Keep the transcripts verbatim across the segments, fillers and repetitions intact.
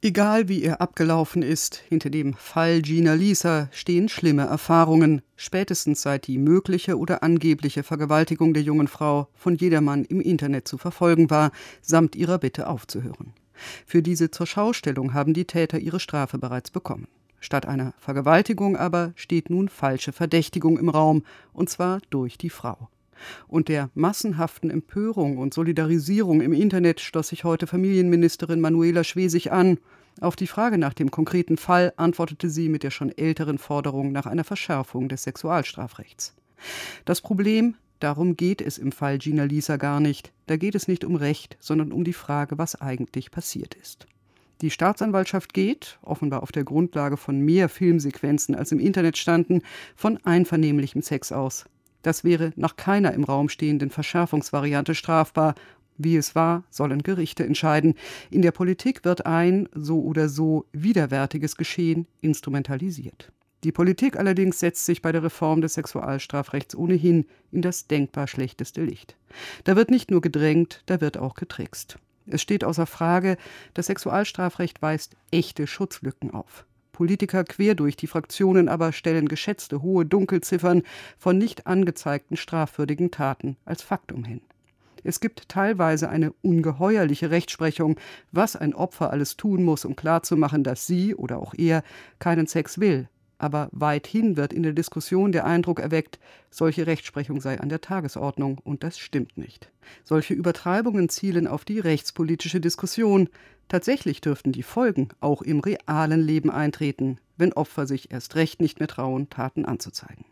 Egal wie er abgelaufen ist, hinter dem Fall Gina Lisa stehen schlimme Erfahrungen, spätestens seit die mögliche oder angebliche Vergewaltigung der jungen Frau von jedermann im Internet zu verfolgen war, samt ihrer Bitte aufzuhören. Für diese Zurschaustellung haben die Täter ihre Strafe bereits bekommen. Statt einer Vergewaltigung aber steht nun falsche Verdächtigung im Raum, und zwar durch die Frau. Und der massenhaften Empörung und Solidarisierung im Internet schloss sich heute Familienministerin Manuela Schwesig an. Auf die Frage nach dem konkreten Fall antwortete sie mit der schon älteren Forderung nach einer Verschärfung des Sexualstrafrechts. Das Problem, darum geht es im Fall Gina Lisa gar nicht. Da geht es nicht um Recht, sondern um die Frage, was eigentlich passiert ist. Die Staatsanwaltschaft geht, offenbar auf der Grundlage von mehr Filmsequenzen als im Internet standen, von einvernehmlichem Sex aus. Das wäre nach keiner im Raum stehenden Verschärfungsvariante strafbar. Wie es war, sollen Gerichte entscheiden. In der Politik wird ein, so oder so, widerwärtiges Geschehen instrumentalisiert. Die Politik allerdings setzt sich bei der Reform des Sexualstrafrechts ohnehin in das denkbar schlechteste Licht. Da wird nicht nur gedrängt, da wird auch getrickst. Es steht außer Frage, das Sexualstrafrecht weist echte Schutzlücken auf. Politiker quer durch die Fraktionen aber stellen geschätzte hohe Dunkelziffern von nicht angezeigten strafwürdigen Taten als Faktum hin. Es gibt teilweise eine ungeheuerliche Rechtsprechung, was ein Opfer alles tun muss, um klarzumachen, dass sie oder auch er keinen Sex will. Aber weithin wird in der Diskussion der Eindruck erweckt, solche Rechtsprechung sei an der Tagesordnung, und das stimmt nicht. Solche Übertreibungen zielen auf die rechtspolitische Diskussion. Tatsächlich dürften die Folgen auch im realen Leben eintreten, wenn Opfer sich erst recht nicht mehr trauen, Taten anzuzeigen.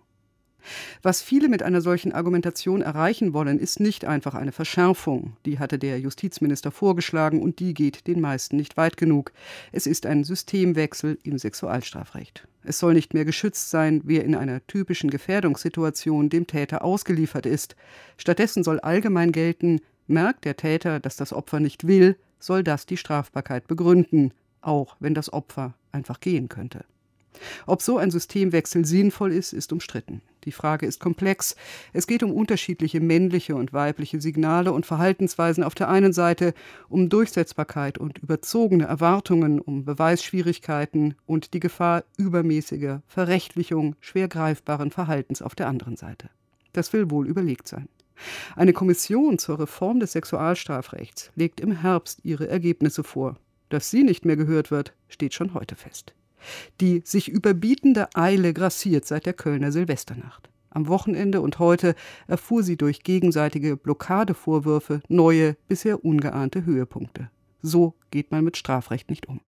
Was viele mit einer solchen Argumentation erreichen wollen, ist nicht einfach eine Verschärfung. Die hatte der Justizminister vorgeschlagen und die geht den meisten nicht weit genug. Es ist ein Systemwechsel im Sexualstrafrecht. Es soll nicht mehr geschützt sein, wer in einer typischen Gefährdungssituation dem Täter ausgeliefert ist. Stattdessen soll allgemein gelten, merkt der Täter, dass das Opfer nicht will, soll das die Strafbarkeit begründen, auch wenn das Opfer einfach gehen könnte. Ob so ein Systemwechsel sinnvoll ist, ist umstritten. Die Frage ist komplex. Es geht um unterschiedliche männliche und weibliche Signale und Verhaltensweisen auf der einen Seite, um Durchsetzbarkeit und überzogene Erwartungen, um Beweisschwierigkeiten und die Gefahr übermäßiger Verrechtlichung schwer greifbaren Verhaltens auf der anderen Seite. Das will wohl überlegt sein. Eine Kommission zur Reform des Sexualstrafrechts legt im Herbst ihre Ergebnisse vor. Dass sie nicht mehr gehört wird, steht schon heute fest. Die sich überbietende Eile grassiert seit der Kölner Silvesternacht. Am Wochenende und heute erfuhr sie durch gegenseitige Blockadevorwürfe neue, bisher ungeahnte Höhepunkte. So geht man mit Strafrecht nicht um.